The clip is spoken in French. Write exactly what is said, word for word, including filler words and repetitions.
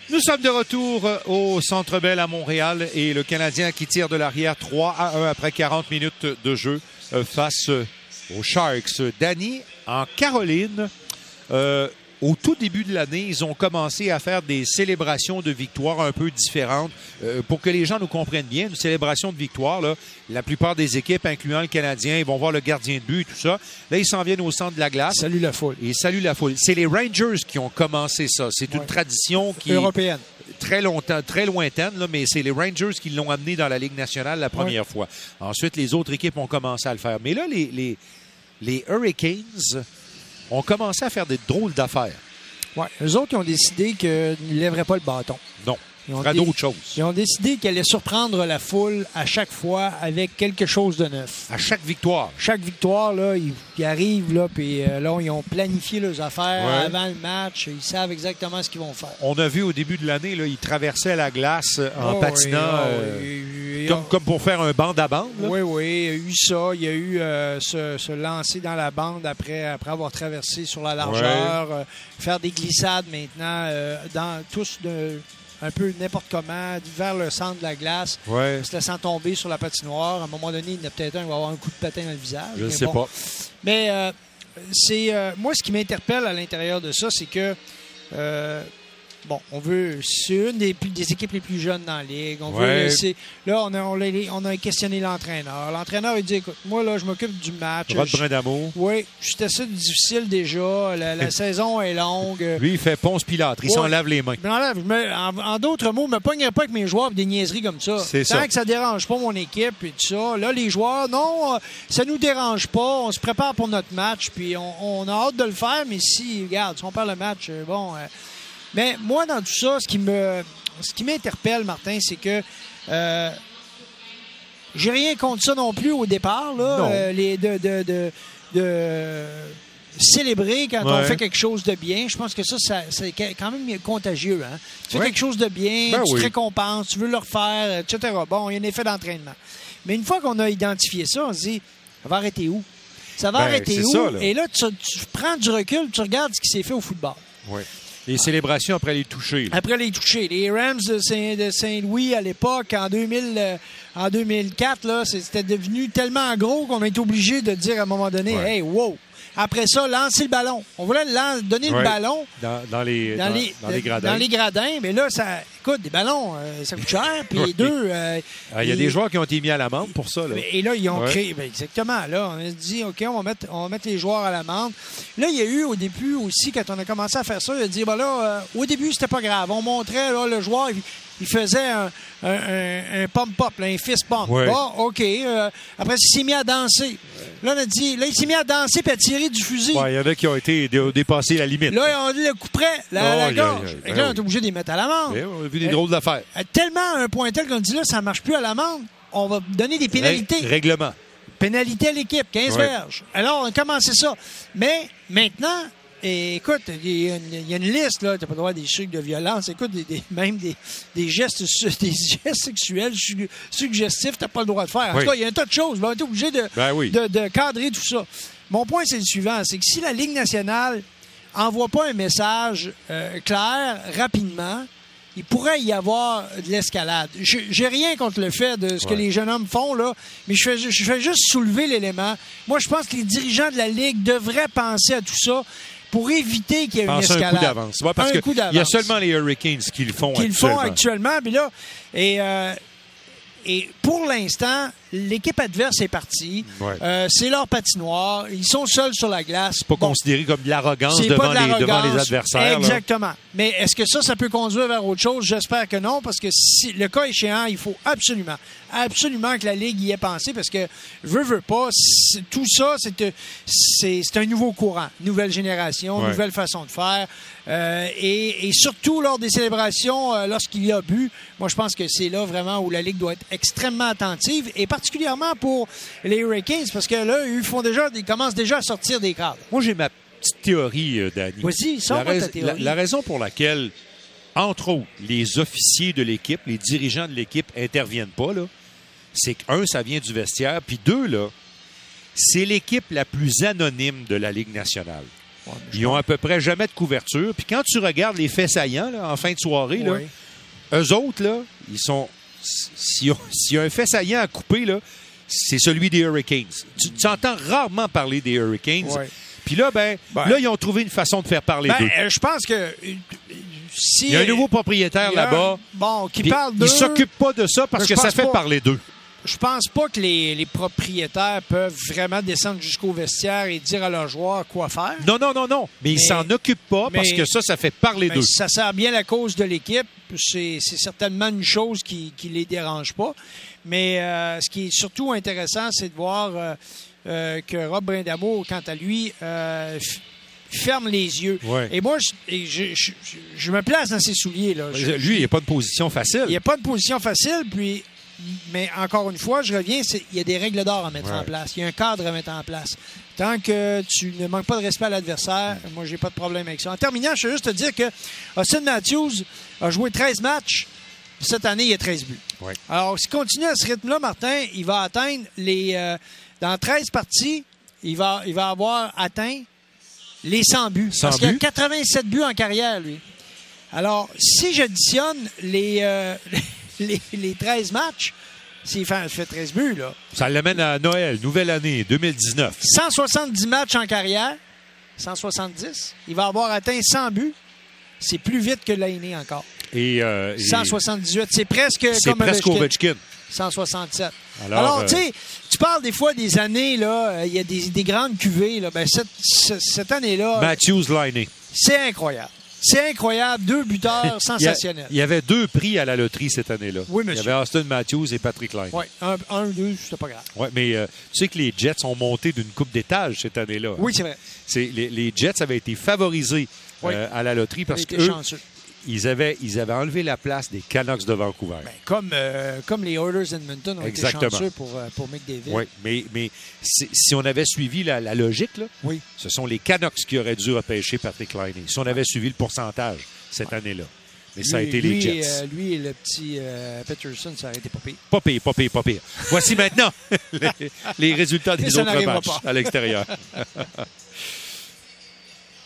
Nous sommes de retour au Centre Bell à Montréal et le Canadien qui tire de l'arrière trois à un après quarante minutes de jeu face aux Sharks. Danny, en Caroline, euh, au tout début de l'année, ils ont commencé à faire des célébrations de victoire un peu différentes. Euh, pour que les gens nous comprennent bien, une célébration de victoire, là, la plupart des équipes, incluant le Canadien, ils vont voir le gardien de but et tout ça. Là, ils s'en viennent au centre de la glace. Salut la foule. Et salut la foule. C'est les Rangers qui ont commencé ça. C'est une ouais. tradition qui européenne. Très longtemps, très lointaine, là, mais c'est les Rangers qui l'ont amené dans la Ligue nationale la première ouais. fois. Ensuite, les autres équipes ont commencé à le faire. Mais là, les, les, les Hurricanes ont commencé à faire des drôles d'affaires. Oui, eux autres, ils ont décidé qu'ils ne lèveraient pas le bâton. Non, ils ont dé- d'autres choses. Ils ont décidé qu'ils allaient surprendre la foule à chaque fois avec quelque chose de neuf. À chaque victoire. Chaque victoire, là, ils, ils arrivent, là, puis euh, là, ils ont planifié leurs affaires ouais. avant le match. Ils savent exactement ce qu'ils vont faire. On a vu au début de l'année, là, ils traversaient la glace en oh, patinant, oui, oh, euh, oui, comme, oh. comme pour faire un bande à bande. Là. Oui, oui, il y a eu ça. Il y a eu euh, se, se lancer dans la bande après, après avoir traversé sur la largeur, ouais. euh, faire des glissades maintenant, euh, dans tous de... un peu n'importe comment, vers le centre de la glace, ouais. se laissant tomber sur la patinoire. À un moment donné, il y en a peut-être un qui va avoir un coup de patin dans le visage. Je ne sais bon. pas. Mais euh, c'est euh, moi, ce qui m'interpelle à l'intérieur de ça, c'est que euh, bon, on veut... C'est une des, des équipes les plus jeunes dans la Ligue. On ouais. veut laisser... Là, on a, on, a, on a questionné l'entraîneur. L'entraîneur, il dit, écoute, moi, là, je m'occupe du match. Rod Brindamour. Oui, c'est assez difficile déjà. La, la saison est longue. Lui, il fait Ponce Pilâtre. Il ouais. s'en lave les mains. En, en d'autres mots, je ne me pognerai pas avec mes joueurs pour des niaiseries comme ça. C'est Tant ça. que ça ne dérange pas mon équipe et tout ça. Là, les joueurs, non, ça ne nous dérange pas. On se prépare pour notre match, puis on, on a hâte de le faire. Mais si, regarde, si on perd le match, bon... Euh, Mais moi, dans tout ça, ce qui me, ce qui m'interpelle, Martin, c'est que euh, j'ai rien contre ça non plus au départ, là, euh, les, de, de, de, de célébrer quand ouais. on fait quelque chose de bien. Je pense que ça, ça c'est quand même contagieux. Hein? Tu fais ouais. quelque chose de bien, ben tu oui. te récompenses, tu veux le refaire, et cetera. Bon, il y a un effet d'entraînement. Mais une fois qu'on a identifié ça, on se dit, ça va arrêter où? Ça va ben, arrêter où? Ça, là. Et là, tu, tu prends du recul, tu regardes ce qui s'est fait au football. Oui. Les célébrations après les touchés. Là. Après les touchés. Les Rams de, Saint, de Saint-Louis, à l'époque, en, deux mille, euh, en deux mille quatre, là, c'était devenu tellement gros qu'on a été obligé de dire à un moment donné, ouais. hey, wow! Après ça, lancer le ballon. On voulait donner ouais. le ballon dans, dans, les, dans, dans, les, dans les gradins. Dans les gradins. Mais là, ça, écoute, des ballons, euh, ça coûte cher. Puis les deux... Euh, il y a et, des joueurs qui ont été mis à l'amende pour ça. Là. Et là, ils ont ouais. créé... Ben exactement. Là, on a dit, OK, on va, mettre, on va mettre les joueurs à l'amende. Là, il y a eu au début aussi, quand on a commencé à faire ça, il a dit, ben là, euh, au début, c'était pas grave. On montrait là, le joueur... Il, il faisait un, un, un, un pump-up, là, un fist pump. Ouais. Bon, OK. Euh, après, il s'est mis à danser. Là, on a dit, là, il s'est mis à danser et à tirer du fusil. Ouais, il y en a qui ont été dé- dépassés la limite. Là, on a dit le coup près, la, oh, la yeah, gorge. yeah, yeah. Et là, on est obligé de les mettre à l'amende. Yeah, on a vu des euh, drôles d'affaires. Euh, tellement un point tel qu'on dit là, ça ne marche plus à l'amende. On va donner des pénalités. Ré- règlement. Pénalité à l'équipe, quinze ouais. verges. Alors, on a commencé ça. Mais maintenant... Et écoute, il y, y a une liste, là, tu n'as pas le droit des trucs de violence. Écoute, des, des, même des, des, gestes, des gestes sexuels su, suggestifs, tu n'as pas le droit de faire. En oui. tout cas, il y a un tas de choses. On est obligé de, ben oui. de, de cadrer tout ça. Mon point, c'est le suivant. C'est que si la Ligue nationale n'envoie pas un message euh, clair, rapidement, il pourrait y avoir de l'escalade. J'ai rien contre le fait de ce ouais. que les jeunes hommes font, là, mais je fais, je fais juste soulever l'élément. Moi, je pense que les dirigeants de la Ligue devraient penser à tout ça pour éviter qu'il y ait une escalade. Un coup d'avance. Ouais, parce qu'il y a seulement les Hurricanes qui le font qui actuellement. le font actuellement. Mais là, et, euh, et pour l'instant, l'équipe adverse est partie. Ouais. Euh, c'est leur patinoire. Ils sont seuls sur la glace. C'est pas bon, considéré comme de l'arrogance devant, de l'arrogance. Les, devant les adversaires. Exactement. Là. Mais est-ce que ça, ça peut conduire vers autre chose? J'espère que non, parce que si le cas échéant, il faut absolument, absolument que la Ligue y ait pensé, parce que veux, veux pas, tout ça, c'est, c'est, c'est un nouveau courant, nouvelle génération, ouais. nouvelle façon de faire. Euh, et, et surtout lors des célébrations, euh, lorsqu'il y a but, moi je pense que c'est là vraiment où la Ligue doit être extrêmement attentive, et particulièrement pour les Hurricanes, parce que là, ils font déjà, ils commencent déjà à sortir des cadres. Moi, j'ai ma petite théorie, euh, Danny. Vas-y, sors ta théorie. La, la raison pour laquelle, entre autres, les officiers de l'équipe, les dirigeants de l'équipe interviennent pas, là, c'est que, un, ça vient du vestiaire, puis deux, là, c'est l'équipe la plus anonyme de la Ligue nationale. Ouais, Ils ont à peu près jamais de couverture. Puis quand tu regardes les faits saillants là, en fin de soirée, ouais. là, eux autres, là, ils sont. S'il y a, s'il y a un fait saillant à couper, là, c'est celui des Hurricanes. Tu, tu entends rarement parler des Hurricanes. Ouais. Puis là, ben, ben, là, ils ont trouvé une façon de faire parler ben, d'eux. euh, je pense que euh, si Il y a un nouveau propriétaire il y a là-bas. un- Bon, qui Puis parle d'eux. il s'occupe pas de ça parce Mais je que ça pense fait pas. parler d'eux. Je pense pas que les, les propriétaires peuvent vraiment descendre jusqu'au vestiaire et dire à leurs joueurs quoi faire. Non, non, non, non. Mais, ils Mais- s'en occupent pas parce mais- que ça, ça fait parler Ben, d'eux. si ça sert bien la cause de l'équipe, c'est, c'est certainement une chose qui ne les dérange pas. Mais euh, ce qui est surtout intéressant, c'est de voir euh, euh, que Rob Brindamour, quant à lui, euh, f- ferme les yeux. Ouais. Et moi, je, et je, je- je- je me place dans ses souliers. Là. Je- Lui, il n'est pas de position facile. il n'y a pas de position facile, puis, mais encore une fois, je reviens, c'est, il y a des règles d'or à mettre Ouais. en place. Il y a un cadre à mettre en place. Tant que tu ne manques pas de respect à l'adversaire, moi, j'ai pas de problème avec ça. En terminant, je veux juste te dire que Austin Matthews a joué treize matchs. Cette année, il y a treize buts. Ouais. Alors, s'il continue à ce rythme-là, Martin, il va atteindre les... euh, dans treize parties, il va, il va avoir atteint les cent buts. cent parce qu'il a buts? quatre-vingt-sept buts en carrière, lui. Alors, si j'additionne les, euh, les, les treize matchs, s'il fait, fait treize buts, là, Ça l'amène à Noël, nouvelle année, deux mille dix-neuf. cent soixante-dix matchs en carrière, cent soixante-dix, il va avoir atteint cent buts. C'est plus vite que l'année encore. Et, euh, et cent soixante-dix-huit, c'est presque c'est comme presque Ovechkin. Ovechkin. cent soixante-sept. Alors, Alors, euh, tu sais, tu parles des fois des années, là, euh, il y a des, des grandes cuvées, là. Ben, cette, ce- cette année-là, Matthews Laine. c'est incroyable. C'est incroyable. Deux buteurs Il y, a- sensationnels. il y avait deux prix à la loterie cette année-là. Oui, Il y monsieur. avait Austin Matthews et Patrick Laine. Oui, un, un, deux, c'était pas grave. Ouais, mais euh, tu sais que les Jets ont monté d'une coupe d'étage cette année-là. Oui, c'est vrai. C'est, les, les Jets avaient été favorisés Oui. euh, à la loterie parce On a été qu'eux, chanceux. ils avaient, ils avaient enlevé la place des Canucks de Vancouver. Ben, comme, euh, comme les Oilers d'Edmonton ont Exactement. été chanceux pour, euh, pour McDavid. Oui, mais, mais si, si on avait suivi la, la logique, là, Oui. ce sont les Canucks qui auraient dû repêcher Patrick Laine. Si on avait suivi le pourcentage cette année-là. Mais ça a Lui- été lui, les Jets. euh, lui et le petit euh, Peterson, ça aurait été pas pire. Pas pire, pas pire, pas pire. Voici maintenant les, les résultats Mais des ça autres n'arrivera matchs pas. à l'extérieur.